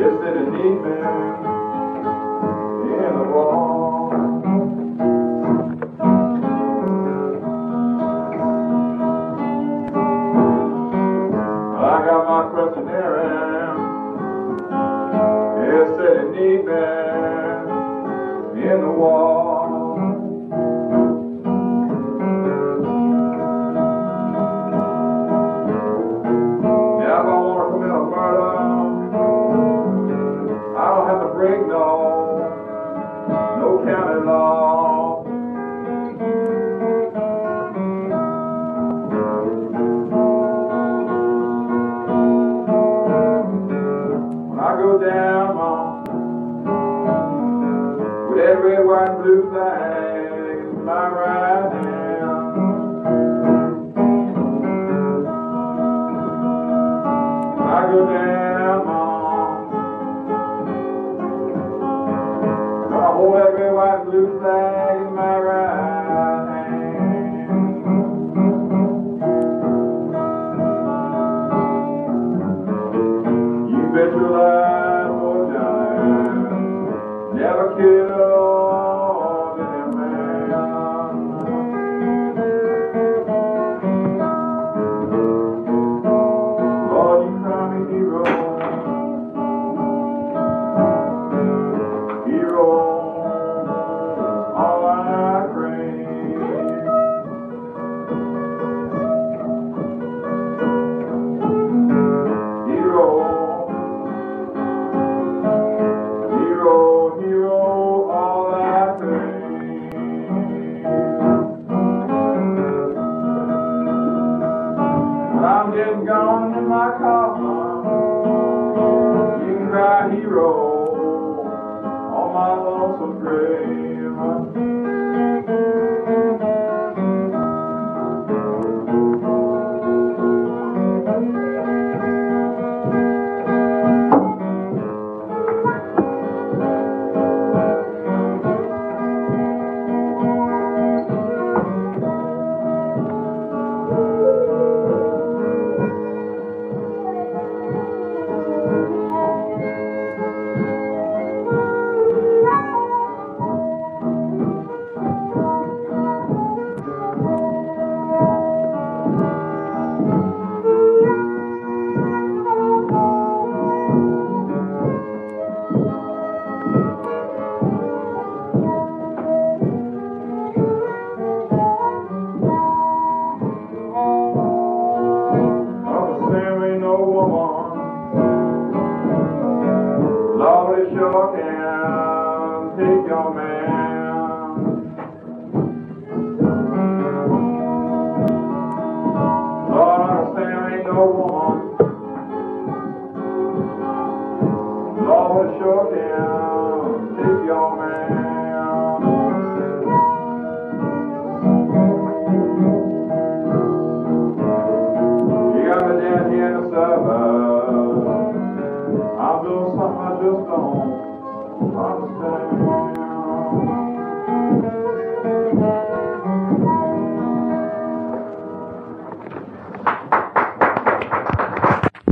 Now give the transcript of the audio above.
It's in the deep in the wall. I got my questionnaire. It's sitting deep in the wall. Now if I want to commit a murder, I don't have to break no county law. When I go down with that red, white, and blue flag in my right hand, when I go down I hold that red, white, and blue flag in my right hand. You bet your life, boy, Johnny, never killed any man. Lord, you cry me hero, hero. All I crave, hero, hero, hero, all I crave. When I'm dead gone in my coffin, you can cry hero on my lonesome grave. Lord, it sure can take your man. Lord, I understand ain't no woman. Lord, it sure can